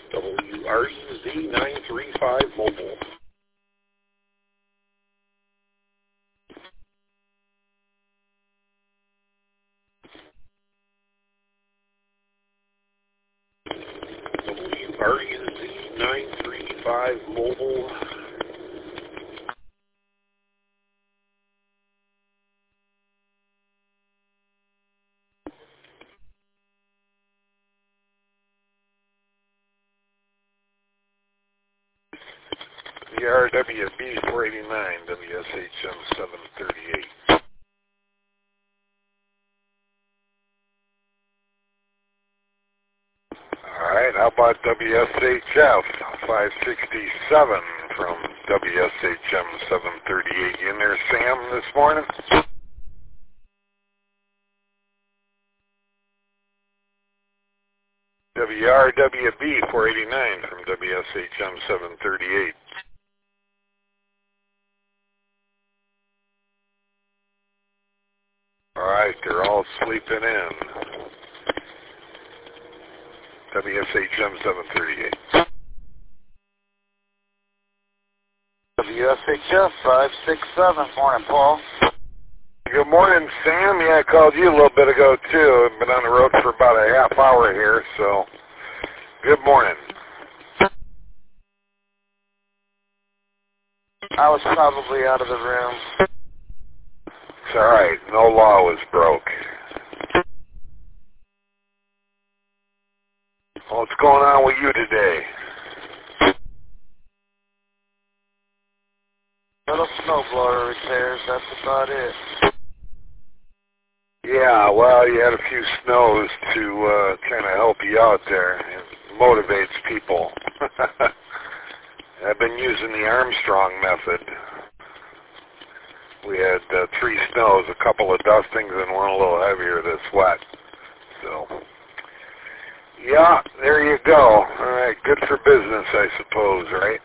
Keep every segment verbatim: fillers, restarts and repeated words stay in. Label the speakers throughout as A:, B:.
A: W R U Z nine three five mobile. W R U Z nine three five mobile. The R W B four eighty-nine, W S H M seven thirty-eight. All right, how about W S H F five sixty-seven from W S H M seven thirty-eight? You in there, Sam, this morning? W R W B four eighty-nine from W S H M seven thirty-eight. All right, they're all sleeping in. W S H M seven thirty-eight.
B: W S H F five sixty-seven. Morning, Paul.
A: Good morning, Sam. Yeah, I called you a little bit ago, too. I've been on the road for about a half hour here, so good morning.
B: I was probably out of the room.
A: It's all right. No law was broke. What's going on with you today?
B: Little snowblower repairs, that's about it.
A: Yeah, well, you had a few snows to uh, kind of help you out there. It motivates people. I've been using the Armstrong method. We had uh, three snows, a couple of dustings, and one a little heavier that's wet. So, yeah, there you go. All right, good for business, I suppose, right?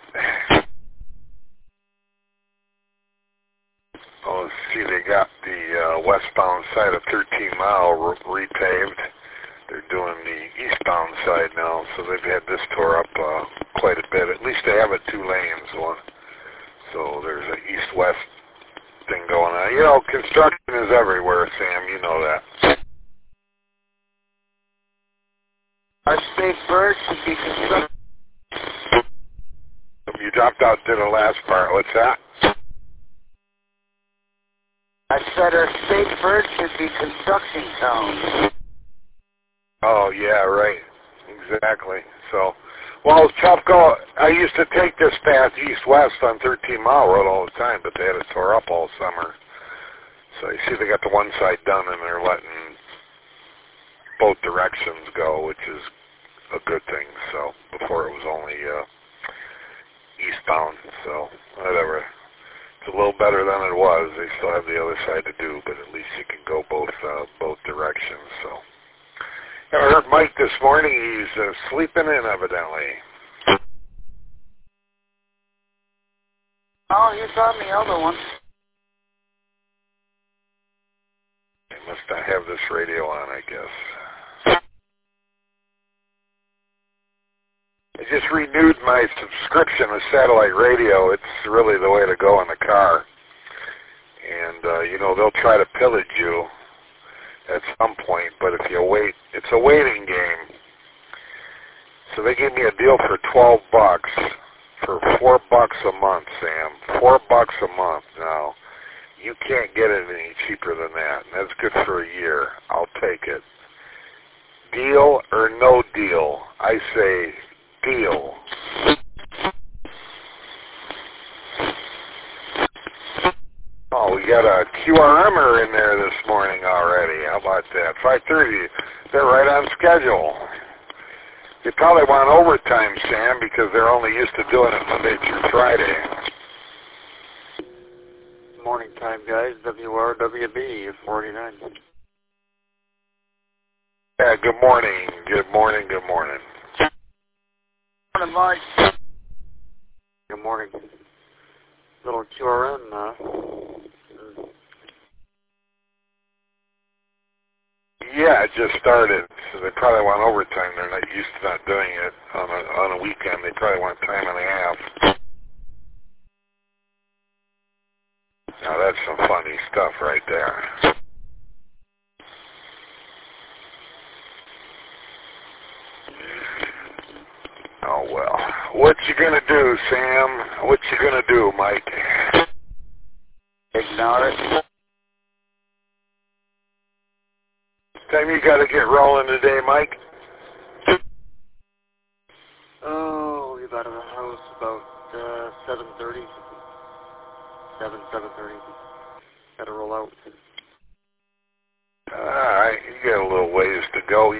A: Oh, see, they got the uh, westbound side of thirteen mile re repaved. They're doing the eastbound side now, so they've had this tore up uh, quite a bit. At least they have it two lanes. One, so there's an east-west thing going on. You know, construction is everywhere, Sam. You know that.
B: Our state bird should be constructed.
A: You dropped out to the last part. What's that?
B: I said our state bird should be construction zones.
A: Oh, yeah, right. Exactly. So, well, it's tough go. I used to take this path east-west on thirteen mile road all the time, but they had it tore up all summer. So you see they got the one side done, and they're letting both directions go, which is a good thing. So before it was only uh, eastbound. So whatever. It's a little better than it was. They still have the other side to do, but at least you can go both uh, both directions. So I heard Mike this morning. He's uh, sleeping in, evidently.
B: Oh, he's on the other one.
A: He must not have this radio on, I guess. I just renewed my subscription to satellite radio. It's really the way to go in the car. And, uh, you know, they'll try to pillage you at some point, but if you wait, it's a waiting game. So they gave me a deal for twelve bucks for four bucks a month, Sam. Four bucks a month now. You can't get it any cheaper than that, and that's good for a year. I'll take it. Deal or no deal? I say deal. Oh, we got a Q R M-er in there this morning already. How about that? five thirty. They're right on schedule. You probably want overtime, Sam, because they're only used to doing it Monday through Friday.
B: Morning time, guys. W R W B forty-nine.
A: Yeah, good morning. Good morning. Good morning.
B: Morning, Mike. Good morning. Little Q R M, uh...
A: Yeah, it just started, so they probably want overtime. They're not used to not doing it on a, on a probably went time and a half. Now that's some funny stuff right there. Oh well. What you gonna do, Sam? What you gonna do, Mike?
B: Ignore it.
A: Time you gotta get rolling today, Mike?
C: Oh, we got out of the house about uh, seven thirty. seven, seven thirty. Got to roll out.
A: Alright, you got a little ways to go.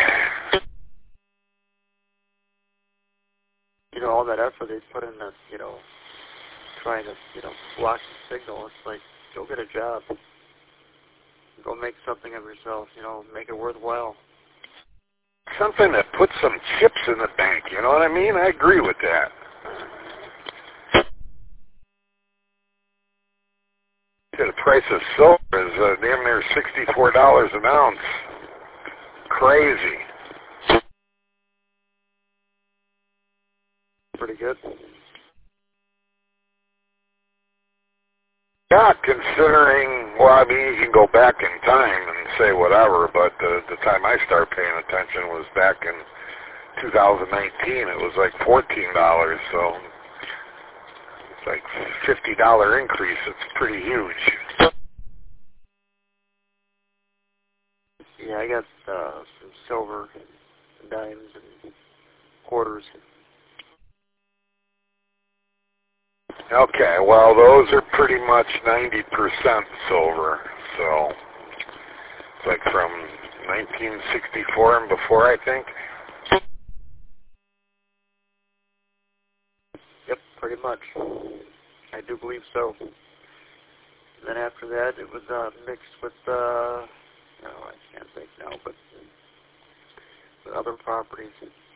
C: You know, all that effort they put in this, you know, trying to, you know, block the signal. It's like, go get a job. Go make something of yourself, you know, make it worthwhile.
A: Something that puts some chips in the bank, you know what I mean? I agree with that. The price of silver is uh, damn near sixty-four dollars an ounce. Crazy.
C: Pretty good.
A: Yeah, considering, well, I mean, you can go back in time and say whatever, but uh, the time I started paying attention was back in two thousand nineteen. It was like fourteen dollars, so it's like fifty dollar increase. It's pretty huge.
C: Yeah, I got uh, some silver, dimes, and quarters.
A: Okay, well, those are pretty much ninety percent silver, so it's like from nineteen sixty-four and before, I think.
C: Yep, pretty much. I do believe so. And then after that, it was uh, mixed with, uh, no, I can't think now, but with other properties.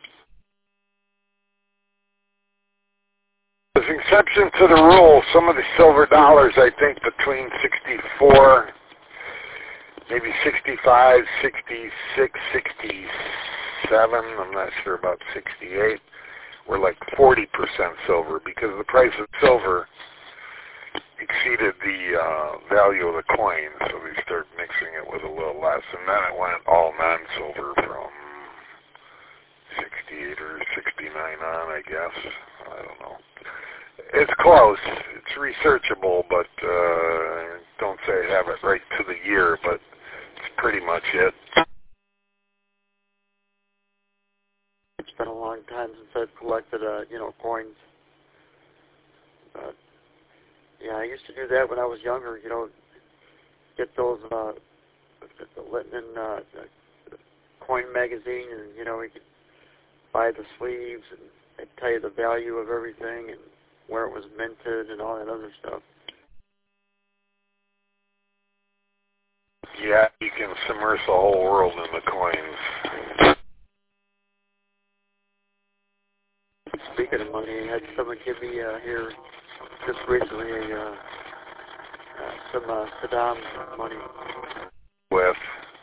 A: As an exception to the rule, some of the silver dollars, I think between sixty-four, maybe sixty-five, sixty-six, sixty-seven, I'm not sure about sixty-eight, were like forty percent silver because the price of silver exceeded the uh, value of the coin, so they started mixing it with a little less, and then it went all non-silver from sixty-eight or sixty-nine on, I guess. I don't know. It's close. It's researchable, but uh, don't say I have it right to the year, but it's pretty much it.
C: It's been a long time since I've collected, uh, you know, coins. But, yeah, I used to do that when I was younger, you know, get those, uh, the Litton uh, the coin magazine, and, you know, you could buy the sleeves, and they'd tell you the value of everything, and where it was minted, and all that other stuff.
A: Yeah, you can submerge the whole world in the coins.
C: Speaking of money, I had someone give me uh, here just recently a, uh, uh, some uh, Saddam money.
A: With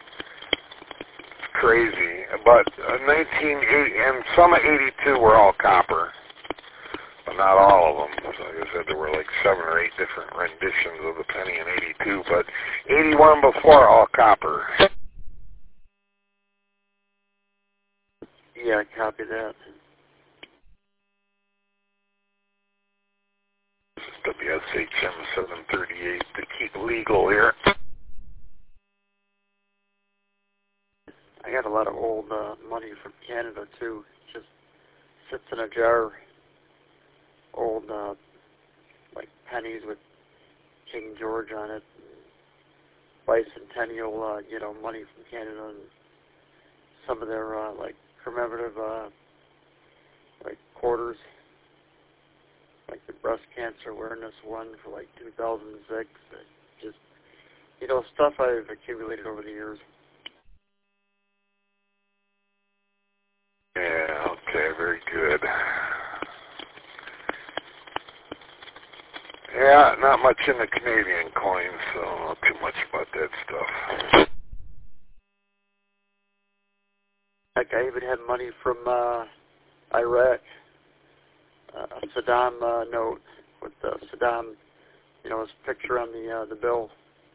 A: crazy, but uh, nineteen eighty and some of eighty-two were all copper, but not all of them. So like I said, there were like seven or eight different renditions of the penny in eighty-two, but eighty-one before all copper.
C: Yeah, copy that.
A: This is W S H M seven thirty-eight to keep legal here.
C: I got a lot of old uh, money from Canada too. It just sits in a jar. Old, uh, like pennies with King George on it. Bicentennial, uh, you know, money from Canada, and some of their uh, like commemorative, uh, like quarters, like the breast cancer awareness one for like two thousand six. Just, you know, stuff I've accumulated over the years.
A: Yeah, okay, very good. Yeah, not much in the Canadian coins, so not too much about that stuff.
C: Heck, I even had money from uh, Iraq. a Saddam uh, note with uh, Saddam, you know, his picture on the uh, the bill.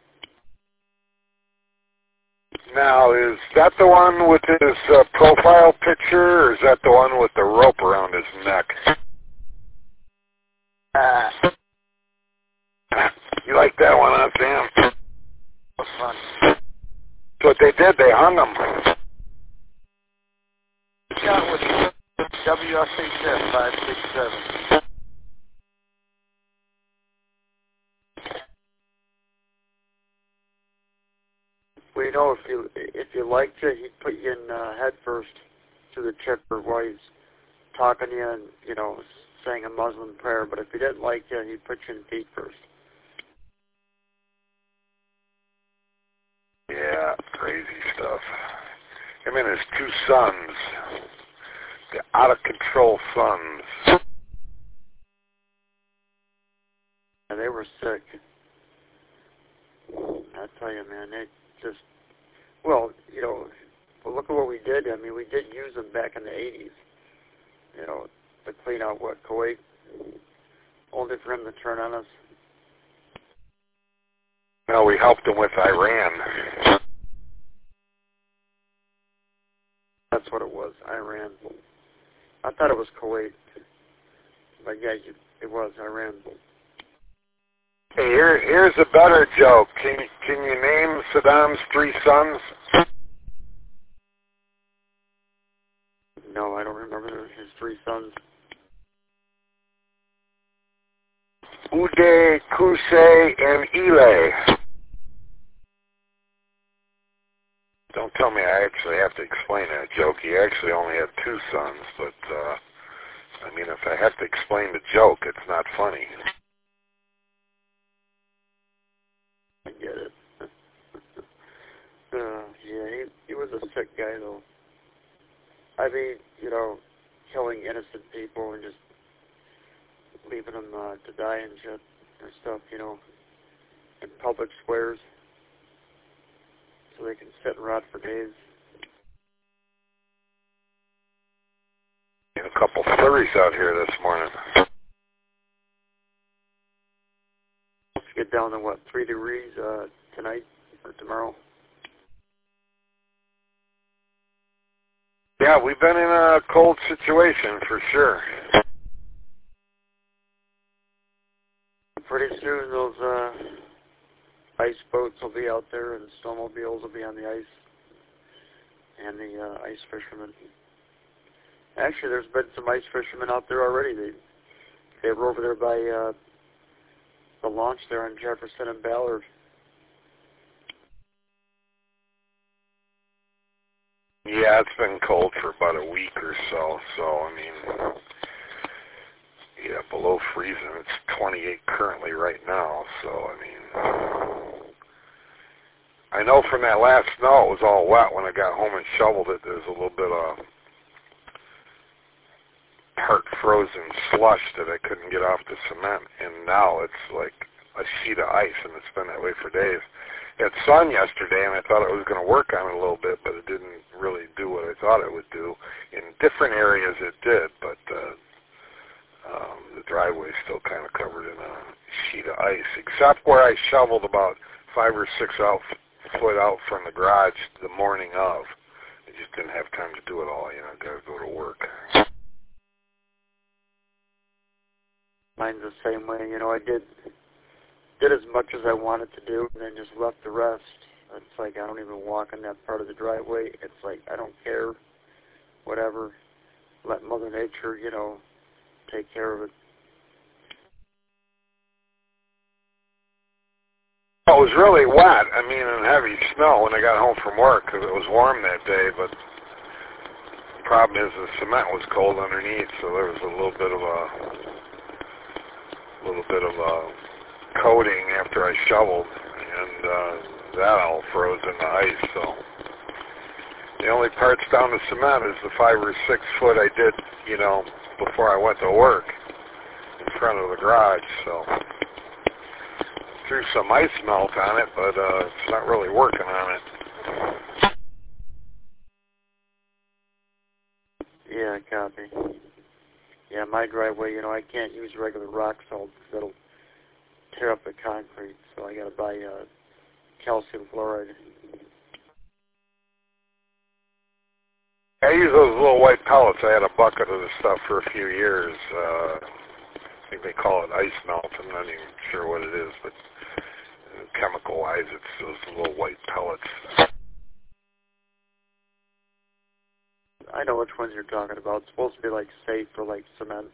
A: Now, is that the one with his uh, profile picture, or is that the one with the rope around his neck?
B: Uh,
A: You like that one, huh, Sam?
B: was fun.
A: That's what they did. They hung him.
B: Shot with W S H F five six seven.
C: Well, you know, if you if you liked you, he'd put you in uh, head first to the chipper while he's talking to you and, you know, saying a Muslim prayer. But if he didn't like you, he'd put you in feet first.
A: Yeah, crazy stuff. Him and his two sons, the out-of-control sons.
C: And they were sick. I tell you, man, they just, well, you know, well, look at what we did. I mean, we did use them back in the eighties, you know, to clean out, what, Kuwait, only for him to turn on us.
A: No, we helped him with Iran.
C: That's what it was, Iran. I thought it was Kuwait. But yeah, you, it was Iran.
A: Hey, here, here's a better joke. Can, can you name Saddam's three sons?
C: No, I don't remember his three sons.
A: Uday, Kusay, and Ile. Don't tell me I actually have to explain that joke. He actually only had two sons, but, uh, I mean, if I have to explain the joke, it's not funny.
C: I get it. uh, yeah, he, he was a sick guy, though. I mean, you know, killing innocent people and just leaving them uh, to die and shit and stuff, you know, in public squares so they can sit and rot for days.
A: And a couple flurries out here this morning.
C: Let's get down to, what, three degrees uh, tonight or tomorrow?
A: Yeah, we've been in a cold situation for sure.
C: Pretty soon those uh, ice boats will be out there and snowmobiles will be on the ice and the uh, ice fishermen. Actually, there's been some ice fishermen out there already. They they were over there by uh, the launch there on Jefferson and Ballard.
A: Yeah, it's been cold for about a week or so, so, I mean, yeah, below freezing. It's twenty-eight currently right now, so, I mean, I know from that last snow it was all wet when I got home and shoveled it. There was a little bit of heart-frozen slush that I couldn't get off the cement, and now it's like a sheet of ice, and it's been that way for days. It had sun yesterday, and I thought it was going to work on it a little bit, but it didn't really do what I thought it would do. In different areas it did, but uh, um, the driveway is still kind of covered in a sheet of ice, except where I shoveled about five or six out, foot out from the garage the morning of. I just didn't have time to do it all, you know, got to go to work.
C: Mine's the same way. You know, I did did as much as I wanted to do and then just left the rest. It's like I don't even walk in that part of the driveway. It's like I don't care, whatever. Let Mother Nature, you know, take care of it.
A: It was really wet, I mean, and heavy snow when I got home from work because it was warm that day, but the problem is the cement was cold underneath, so there was a little bit of a, little bit of a coating after I shoveled, and uh, that all froze in the ice, so the only parts down to cement is the five or six foot I did, you know, before I went to work in front of the garage, so threw some ice melt on it, but uh, it's not really working on it.
C: Yeah, copy. Yeah, my driveway, you know, I can't use regular rock salt because that'll tear up the concrete, so I got to buy uh, calcium chloride.
A: I use those little white pellets. I had a bucket of this stuff for a few years. Uh, I think they call it ice melt. I'm not even sure what it is, but chemical-wise, it's those little white pellets.
C: I know which ones you're talking about. It's supposed to be like safe for like cement.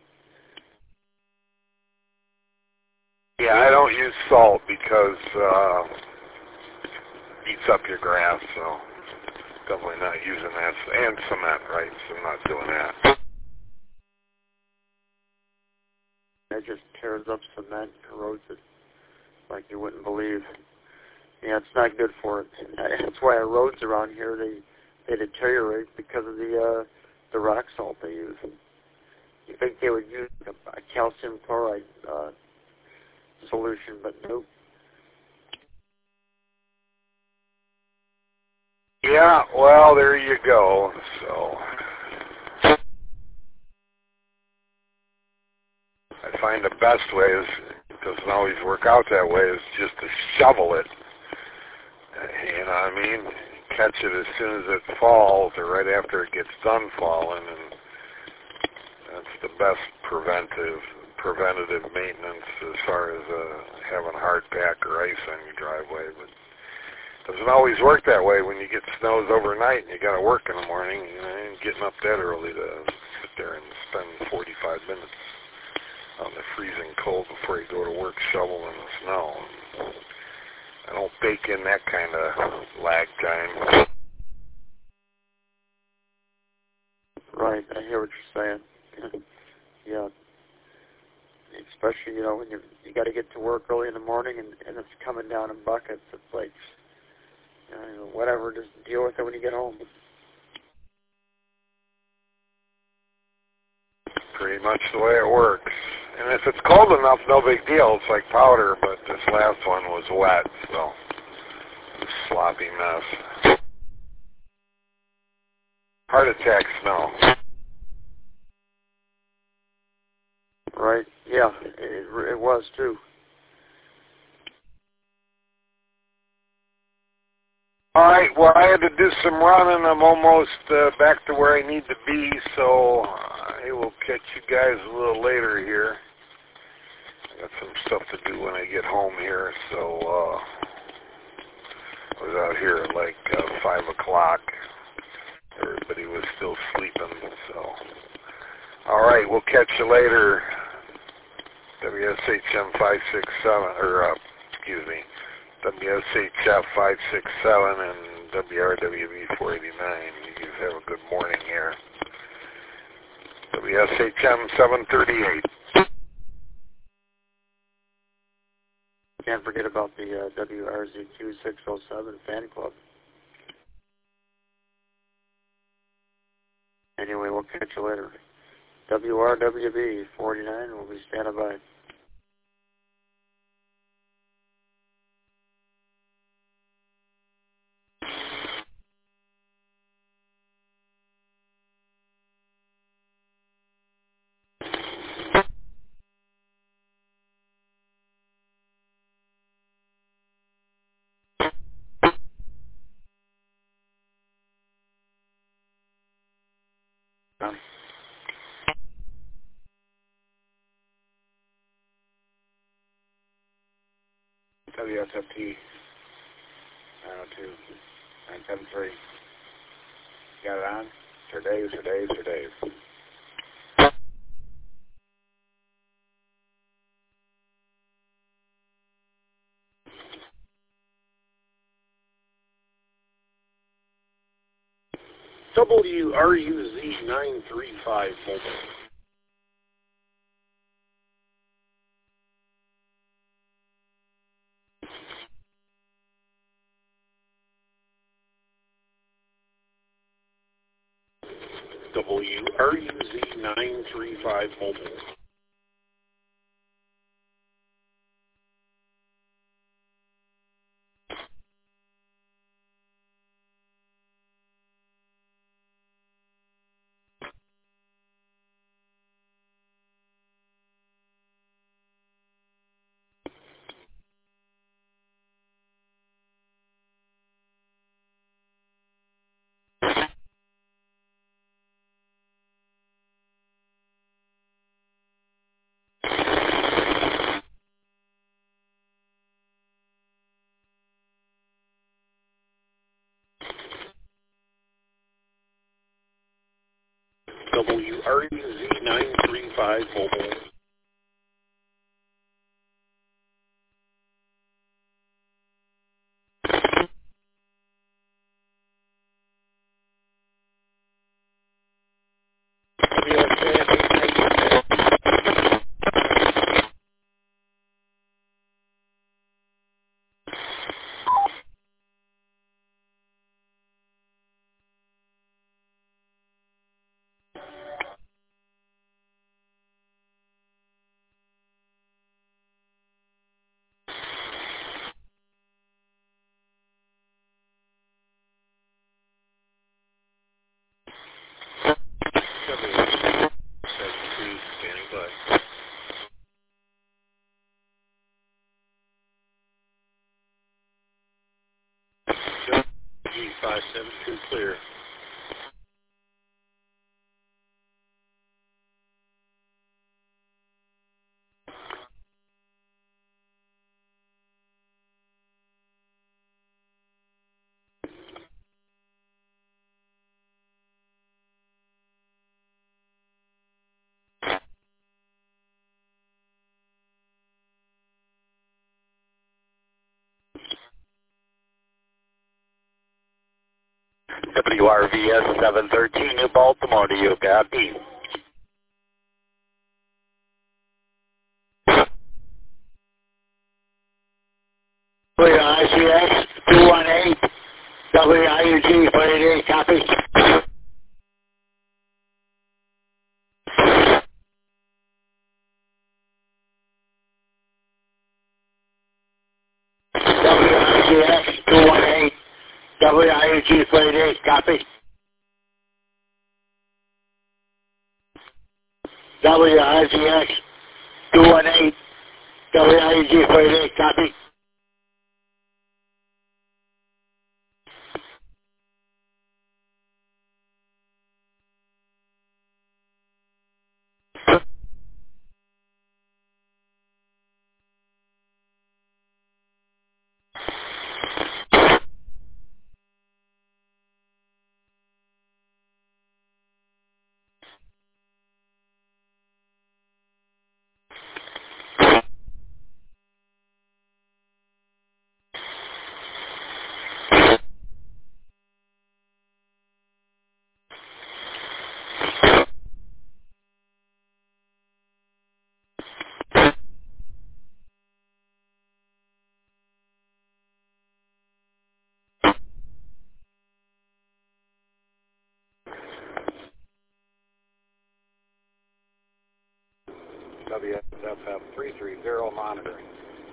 A: Yeah, I don't use salt because uh, it eats up your grass, so definitely not using that. And cement, right? So I'm not doing that.
C: It just tears up cement, corrodes it like you wouldn't believe. Yeah, it's not good for it. That's why our roads around here, they they deteriorate because of the uh, the rock salt they use. You think they would use a, a calcium chloride uh, solution, but nope.
A: Yeah, well, there you go. So I find the best way is, it doesn't always work out that way, is just to shovel it. You know what I mean? Catch it as soon as it falls or right after it gets done falling, and that's the best preventive preventative maintenance as far as uh, having hard pack or ice on your driveway. But it doesn't always work that way when you get snows overnight and you got to work in the morning. You know, and getting up that early to sit there and spend forty-five minutes on the freezing cold before you go to work shoveling the snow. I don't bake in that kind of lag time.
C: Right, I hear what you're saying. Yeah. Especially, you know, when you you got to get to work early in the morning and, and it's coming down in buckets. It's like, you know, whatever, just deal with it when you get home.
A: Pretty much the way it works. And if it's cold enough, no big deal. It's like powder, but this last one was wet, so it was a sloppy mess. Heart attack snow.
C: Right, yeah, it, it was too.
A: All right, well, I had to do some running. I'm almost uh, back to where I need to be, so I will catch you guys a little later here. I got some stuff to do when I get home here, so uh, I was out here at like uh, five o'clock. Everybody was still sleeping, so. All right, we'll catch you later. W S H M five six seven, or, uh, excuse me, W S H F five six seven and W R W B four eighty-nine. You guys have a good morning here. W S H M seven thirty-eight.
C: Can't forget about the uh, W R Z Q six oh seven fan club. Anyway, we'll catch you later. W R W B four eighty-nine will be standing by. Um,
B: W S F T nine oh two nine seven three. Got it on? For days, for days, for days. W R U Z nine three five mobile. W R U Z nine three five mobile.
D: W R U Z nine three five mobile. five seven two clear.
E: W R V S seven thirteen, New Baltimore, do you copy? W I C S two one eight, W I U G forty-eight, copy? W I C S two one eight, W I U G forty-eight, copy? W I C S two one eight, W I U G forty-eight, copy?
B: W S F F three three zero monitoring.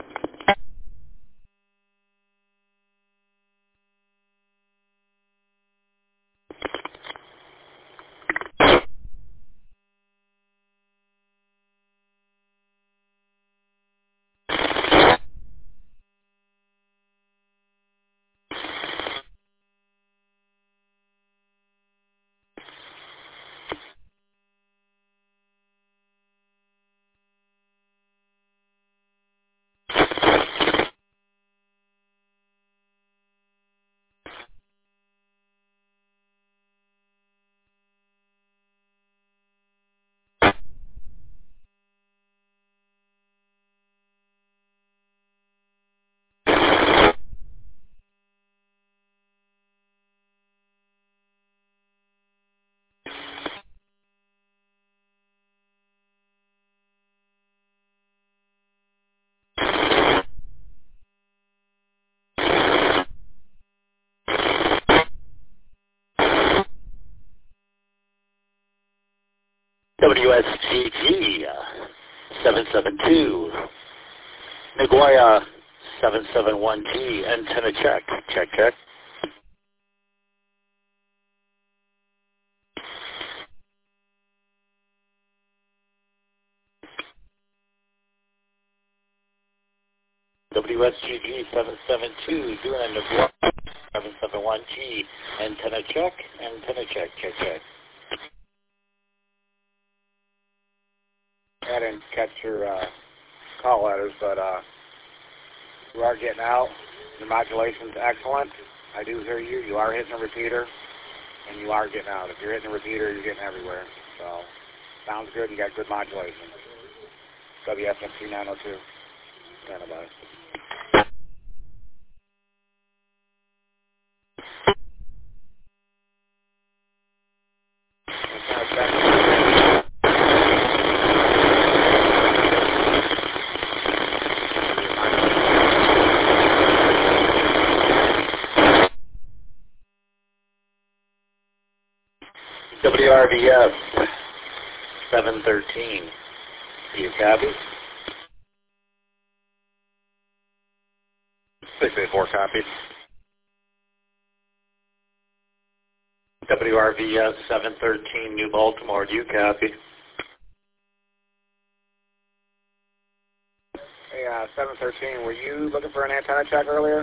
E: W S G G seven seven two, Nagoya seven seven one T, antenna check, check, check. W S G G seven seven two, doing Nagoya seven seven one T, antenna check, antenna check, check, check.
B: I didn't catch your uh, call letters, but uh, you are getting out. The modulation's excellent. I do hear you. You are hitting the repeater, and you are getting out. If you're hitting the repeater, you're getting everywhere. So, sounds good. You got good modulation. W S M T nine oh two. Stand by.
E: W R V S seven thirteen. Do you copy?
B: six eight four copy.
E: W R V S seven thirteen, New Baltimore. Do you copy?
B: Hey, uh, seven thirteen, were you looking for an antenna check earlier?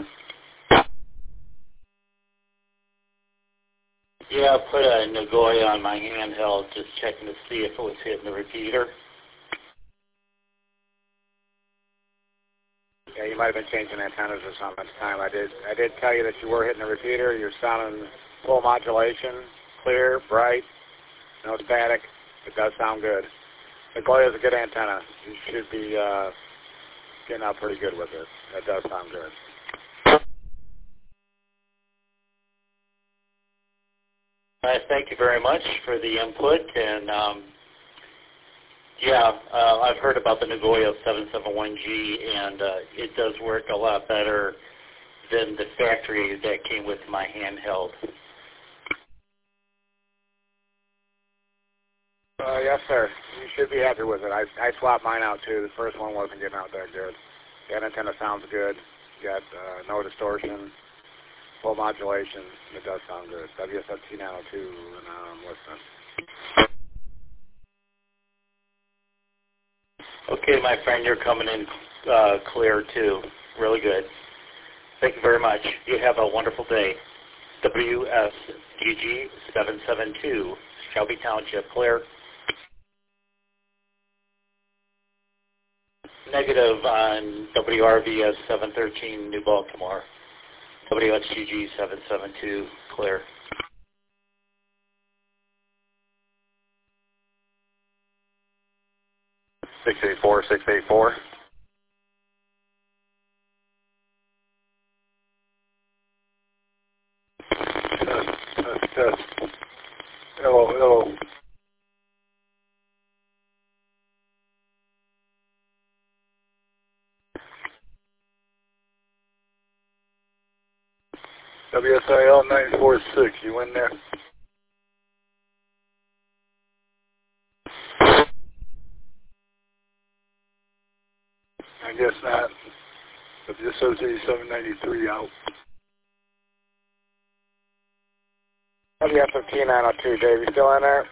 E: Yeah, I put a Nagoya on my handheld, just checking to see if it was hitting the repeater.
B: Yeah, you might have been changing antennas or something at the time. I did I did tell you that you were hitting the repeater. You're sounding full modulation, clear, bright, no static. It does sound good. Nagoya is a good antenna. You should be uh, getting out pretty good with it. It does sound good.
E: I thank you very much for the input, and um, yeah, uh, I've heard about the Nagoya seven seven one G, and uh, it does work a lot better than the factory that came with my handheld.
B: Uh, yes, sir. You should be happy with it. I, I swapped mine out, too. The first one wasn't getting out that good. That antenna sounds good. You got uh, no distortion, full modulation. It does sound good. W S M T nine oh two, and I'm listening.
E: Okay, my friend, you're coming in uh, clear, too. Really good. Thank you very much. You have a wonderful day. W S D G seven seven two, Shelby Township, clear. Negative on W R V S seven thirteen, New Baltimore. W S G G seven seven two, clear.
B: six eight four, six eight four.
A: Test, test, test. Hello, hello. W S I L nine four six, you in there? I guess not. W S O Z seven ninety-three out.
B: W S M T nine oh two, Dave, you still in there?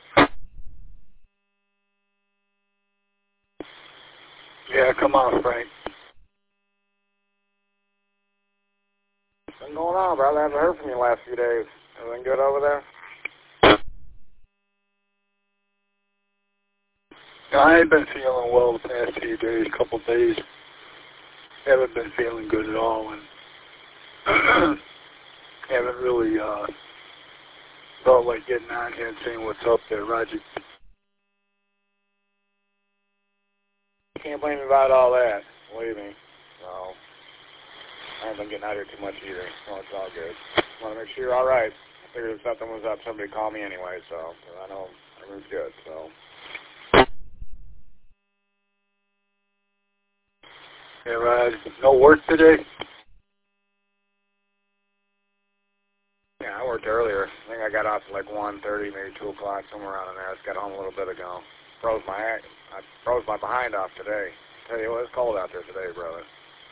A: Yeah, come on, Frank.
B: What's going on, brother? I haven't heard from you the last few days. Everything good over there?
A: No, I ain't been feeling well the past few days, couple days. Haven't been feeling good at all, and haven't really uh, felt like getting on here and saying what's up there, Roger.
B: Can't blame me about all that, believe me. So, I haven't been getting out here too much either, so it's all good. Want to make sure you're all right. I figured if something was up, somebody would call me anyway, so I know everything's good, so.
A: Yeah, Rod, no work today?
B: Yeah, I worked earlier. I think I got off at like one thirty, maybe two o'clock, somewhere around there. I just got home a little bit ago. Froze my I froze my behind off today. Tell you what, it's cold out there today, brother.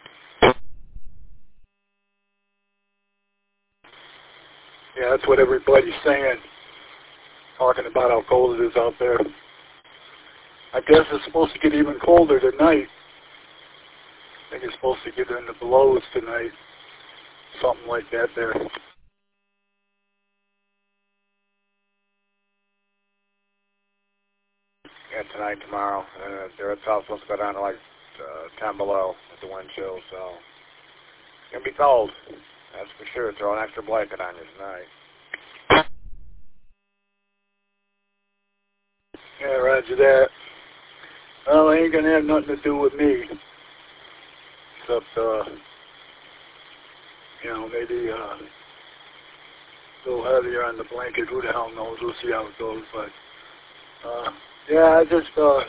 A: Yeah, that's what everybody's saying. Talking about how cold it is out there. I guess it's supposed to get even colder tonight. I think it's supposed to get in the belows tonight. Something like that there.
B: Yeah, tonight, tomorrow. Uh, there it's all supposed to go down to like uh, ten below with the wind chill, so it's going to be cold. That's for sure. Throw an extra blanket on you tonight.
F: roger that. Well, it ain't going to have nothing to do with me. Except, uh, you know, maybe uh, a little heavier on the blanket. Who the hell knows? We'll see how it goes. But, uh, yeah, I just, uh,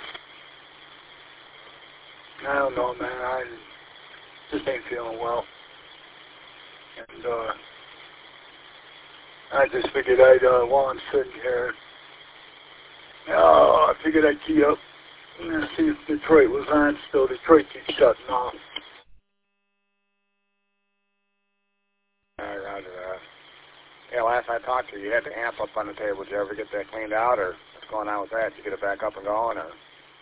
F: I don't know, man. I just ain't feeling well. And, uh, I just figured I'd, uh, while I'm sitting here, oh, I figured I'd key up and see if Detroit was on still. Detroit keeps shutting off.
B: All right, roger that. Yeah, last I talked to you, you had the amp up on the table. Did you ever get that cleaned out, or what's going on with that? Did you get it back up and going, or?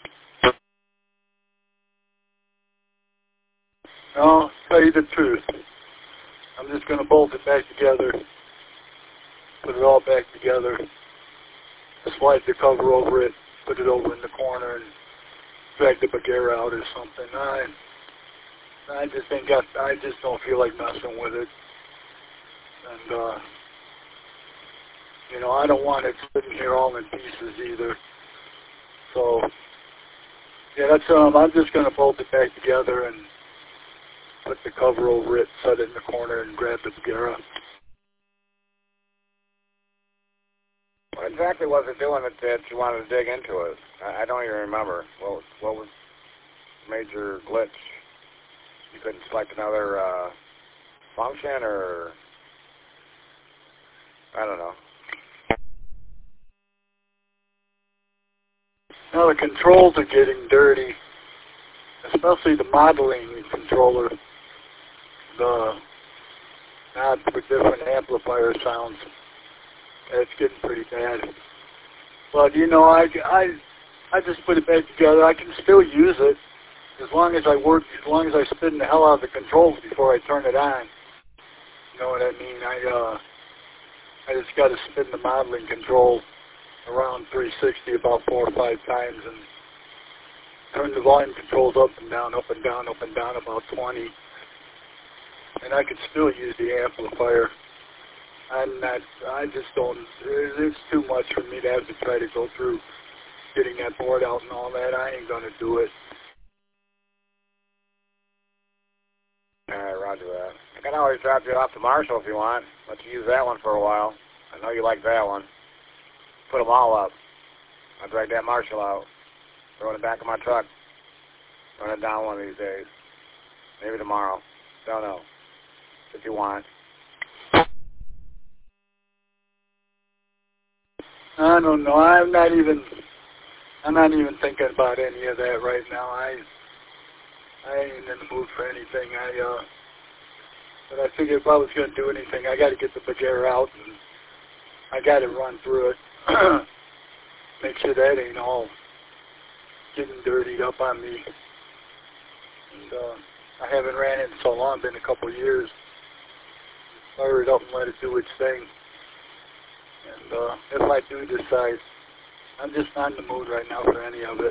F: No, tell you the truth. I'm just going to bolt it back together, put it all back together, slide the cover over it, put it over in the corner, and drag the Bagheera out or something. I, I just ain't got, I just don't feel like messing with it. And, uh, you know, I don't want it sitting here all in pieces either. So, yeah, that's, um, I'm just going to bolt it back together and put the cover over it, set it in the corner, and grab the Bagheera.
B: What exactly was it doing that, that you wanted to dig into it? I, I don't even remember. What was, what was major glitch? You couldn't select another uh, function, or I don't know.
F: Now the controls are getting dirty, especially the modeling controller, the knobs for different amplifier sounds. It's getting pretty bad. But, you know, I, I, I just put it back together. I can still use it as long as I work, as long as I spin the hell out of the controls before I turn it on. You know what I mean? I, uh, I just got to spin the modeling control around three sixty about four or five times and turn the volume controls up and down, up and down, up and down about twenty. And I could still use the amplifier. I'm not, I just don't, it's too much for me to have to try to go through getting that board out and all that. I ain't going to do it.
B: All right, roger that. I can always drop you off to Marshall if you want. Let you use that one for a while. I know you like that one. Put them all up. I'll drag that Marshall out. Throw it in the back of my truck. Run it down one of these days. Maybe tomorrow. Don't know. If you want.
F: I don't know. I'm not even. I'm not even thinking about any of that right now. I. I ain't in the mood for anything. I. Uh. But I figured if I was going to do anything, I got to get the Bagheera out, and I got to run through it. Make sure that ain't all getting dirtied up on me. And uh, I haven't ran it in so long. Been a couple of years. Fire it up and let it do its thing. And uh, if I do decide, I'm just not in the mood right now for any of it.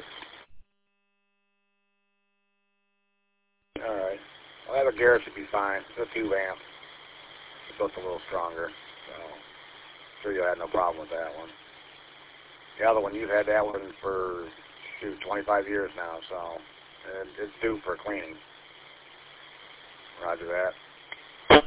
B: All right. Well, that Bagheera should be fine. It's a tube amp. It's built a little stronger. So I'm sure you'll have no problem with that one. The other one, you've had that one for, shoot, twenty-five years now, so and it's due for cleaning. Roger that.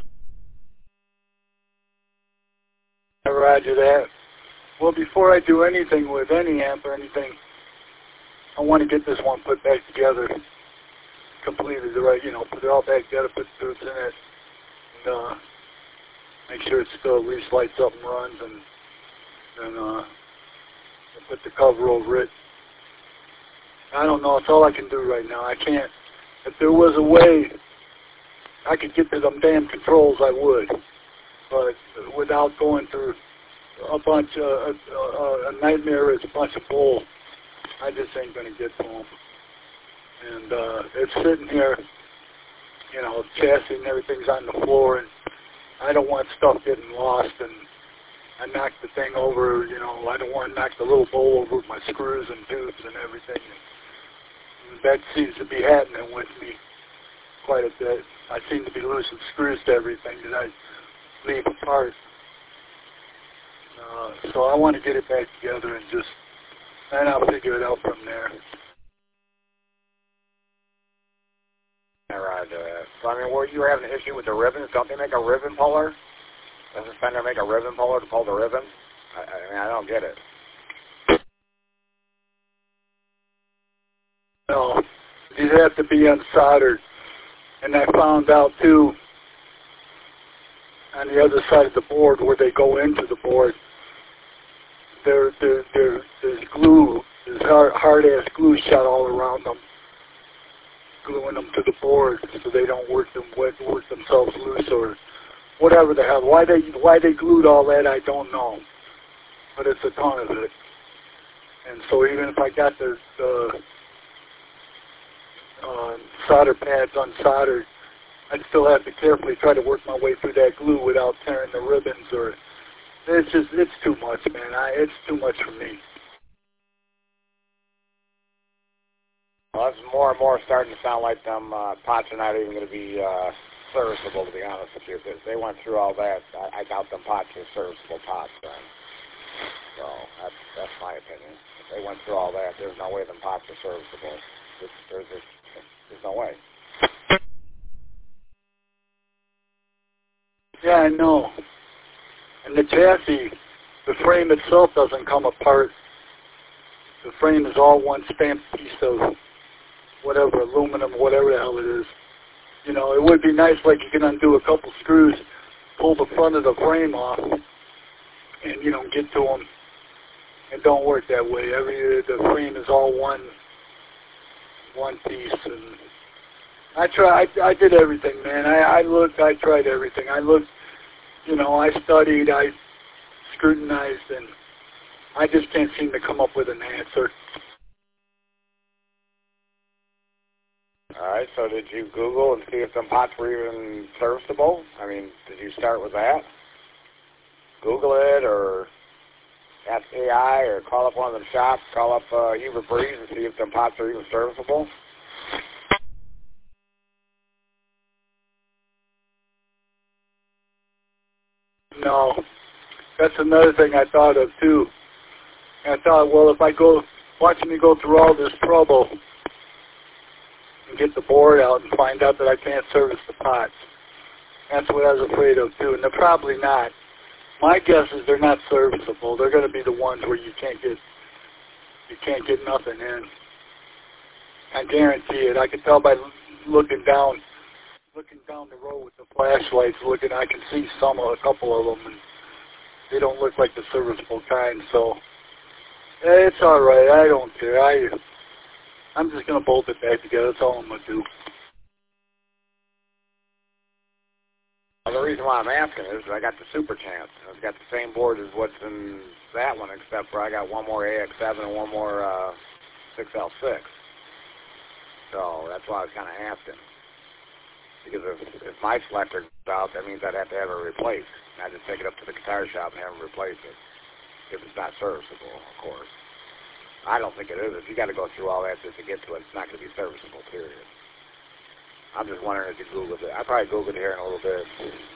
F: Roger that. Well, before I do anything with any amp or anything, I want to get this one put back together, completely the right, you know, put it all back together, put the tubes in it, and uh, make sure it still at least lights up and runs, and then uh, put the cover over it. I don't know. It's all I can do right now. I can't. If there was a way I could get to them damn controls, I would. But without going through a bunch of, a, a, a nightmare, it's a bunch of bull, I just ain't going to get to them. And uh, it's sitting here, you know, chassis and everything's on the floor, and I don't want stuff getting lost, and I knocked the thing over, you know, I don't want to knock the little bowl over with my screws and tubes and everything. And that seems to be happening with me quite a bit. I seem to be losing screws to everything that I leave apart. Uh, so I want to get it back together and just and I'll figure it out from there.
B: All right. Uh, so, I mean, were you having an issue with the ribbons? Don't they make a ribbon puller? Doesn't Fender make a ribbon puller to pull the ribbon? I, I mean, I don't get it.
F: No, these have to be unsoldered. And I found out, too, on the other side of the board where they go into the board, there, there, there, there's glue, there's hard, hard-ass glue shot all around them, gluing them to the board so they don't work them work themselves loose or whatever the hell. Why they why they glued all that, I don't know, but it's a ton of it. And so even if I got the, the uh, solder pads unsoldered, I'd still have to carefully try to work my way through that glue without tearing the ribbons. Or it's just it's too much, man. I, it's too much for me.
B: Well, it's more and more starting to sound like them uh, pots are not even going to be uh, serviceable, to be honest with you. If they went through all that, I, I doubt them pots are serviceable pots then. So that's, that's my opinion. If they went through all that, there's no way them pots are serviceable. There's, there's, there's, there's no way.
F: Yeah, I know. And the chassis, the frame itself doesn't come apart. The frame is all one stamped piece of whatever, aluminum, whatever the hell it is. You know, it would be nice like you can undo a couple screws, pull the front of the frame off, and, you know, get to them. It don't work that way. Every the frame is all one one piece. And I try. I, I did everything, man. I, I looked. I tried everything. I looked. You know, I studied. I scrutinized, and I just can't seem to come up with an answer.
B: All right, so did you Google and see if them pots were even serviceable? I mean, did you start with that? Google it, or ask A I, or call up one of them shops, call up uh, Hubert Breeze and see if them pots are even serviceable?
F: No. That's another thing I thought of, too. I thought, well, if I go, watching me go through all this trouble and get the board out and find out that I can't service the pots, that's what I was afraid of, too. And they're probably not. My guess is they're not serviceable. They're going to be the ones where you can't get, you can't get nothing in. I guarantee it. I can tell by looking down, looking down the road with the flashlights, looking, I can see some, a couple of them, and they don't look like the serviceable kind. So it's all right. I don't care. I, I'm just going to bolt it back together. That's all I'm going to do.
B: Well, the reason why I'm asking is I got the Super Chance. I've got the same board as what's in that one, except for I got one more A X seven and one more uh, six L six. So that's why I was kind of asking. Because if, if my selector goes out, that means I'd have to have it replaced. And I'd just take it up to the guitar shop and have them replace it. If it's not serviceable, of course. I don't think it is. If you got to go through all that just to get to it, it's not going to be serviceable, period. I'm just wondering if you Googled it. I probably Googled it here in a little bit.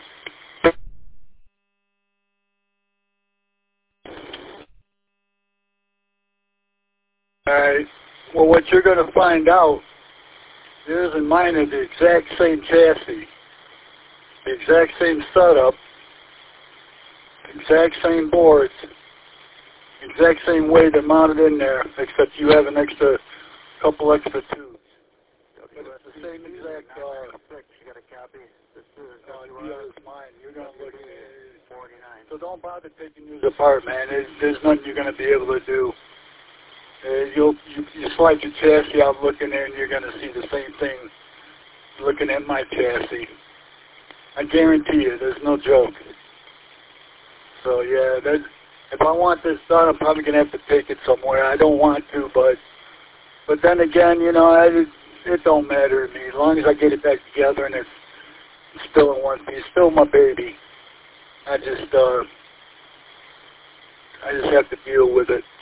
F: All right. Well, what you're going to find out is in mine is the exact same chassis, the exact same setup, exact same boards, exact same way they're mounted in there, except you have an extra couple extra tubes. But it's the same exact. Uh, you got a copy? This is uh, yeah, it's mine. You're gonna look at forty-nine. So don't bother taking yours apart, man. There's, there's nothing you're gonna be able to do. Uh, you'll you, you slide your chassis out, looking there, and you're gonna see the same thing. Looking at my chassis, I guarantee you, there's no joke. So yeah, that, if I want this done, I'm probably gonna have to take it somewhere. I don't want to, but but then again, you know, I. It don't matter to me as long as I get it back together and it's still in one piece. Still my baby. I just, uh, I just have to deal with it.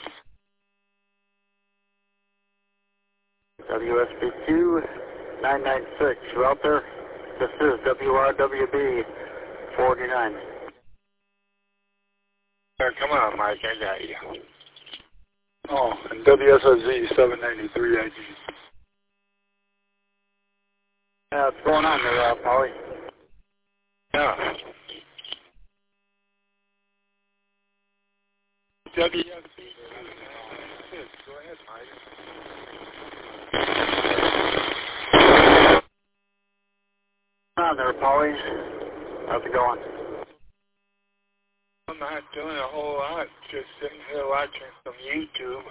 C: W S B two nine nine six, router. This is W R W B forty-nine.
A: Come on, Mike. I got you.
F: Oh, and W S R Z seven ninety-three I G.
C: Yeah, what's going on there, uh, Polly?
F: Yeah. W S Z. Go ahead, Mike.
C: What's on there, Polly? How's it going?
F: I'm not doing a whole lot, just sitting here watching some YouTube.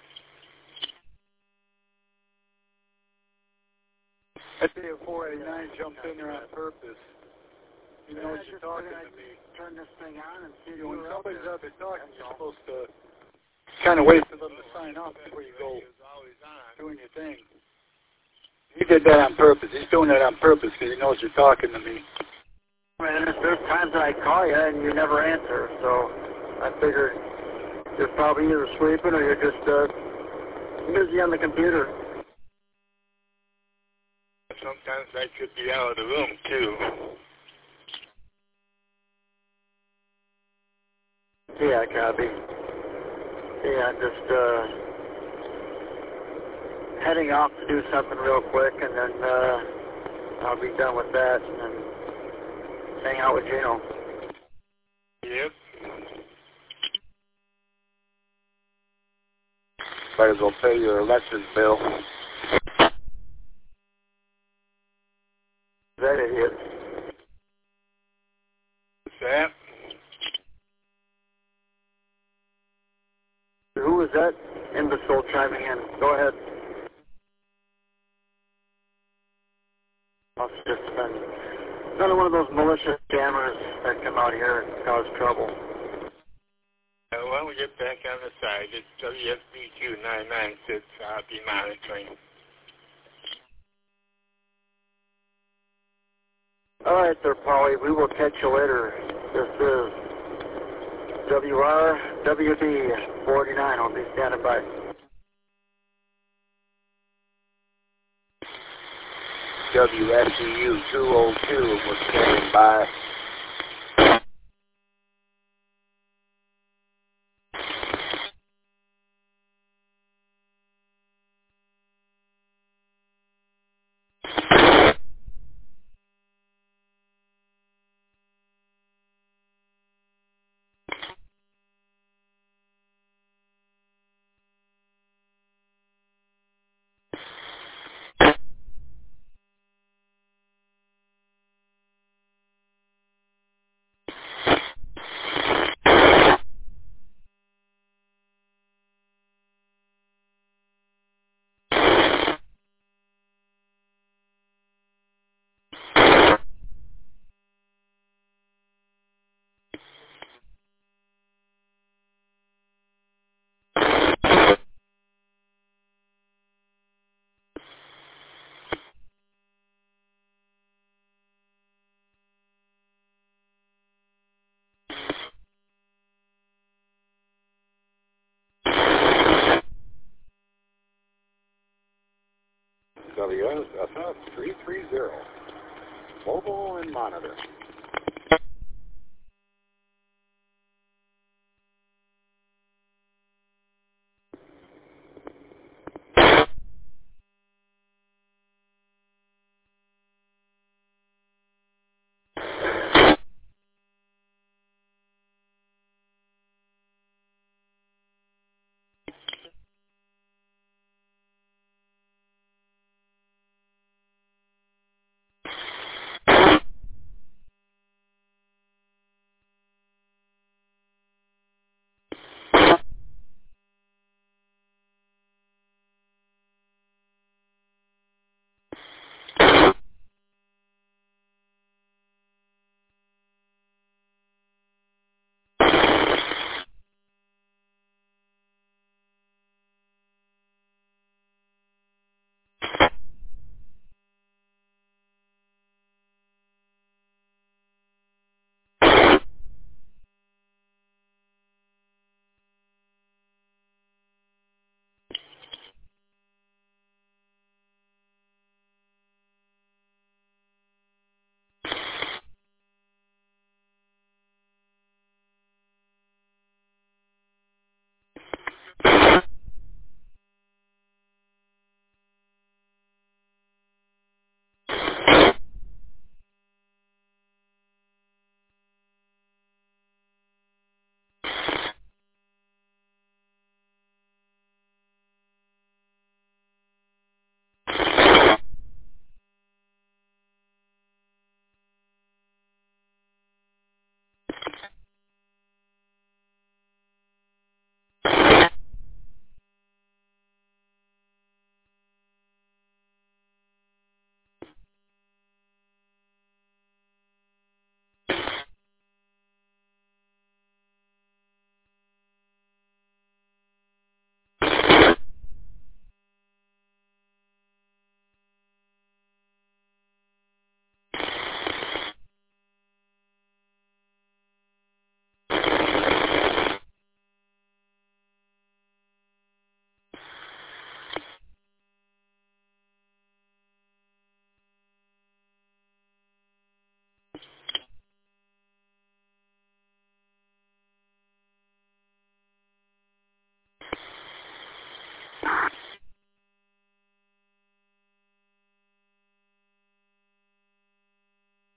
F: I see a four eighty-nine jumped in there on purpose. He knows you're talking to me.
C: Turn this thing on and see
F: You know, when somebody's out there talking, you're supposed to kind of wait for them to sign up before you go doing your thing. He did that on purpose. He's doing that on purpose because he knows you're talking to me.
C: Man, there's times that I call you and you never answer, so I figured you're probably either sleeping or you're just uh, busy on the computer.
F: Sometimes I could be out of the room, too.
C: Yeah, copy. Yeah, just uh, heading off to do something real quick, and then uh, I'll be done with that, and then hang out with Gino.
F: Yep. Might as well pay your electric bill.
C: That idiot.
F: What's that?
C: Who was that imbecile chiming in? Go ahead. Must have just been another one of those malicious scammers that come out here and cause trouble.
F: Uh, why don't we get back on the side? It's W S B Q nine nine six. I'll be monitoring.
C: All right, there, Polly. We will catch you later. This is W R W D forty-nine. I'll be standing by.
B: W S C U two oh two was standing by.
A: W S F three three zero. Mobile and monitor.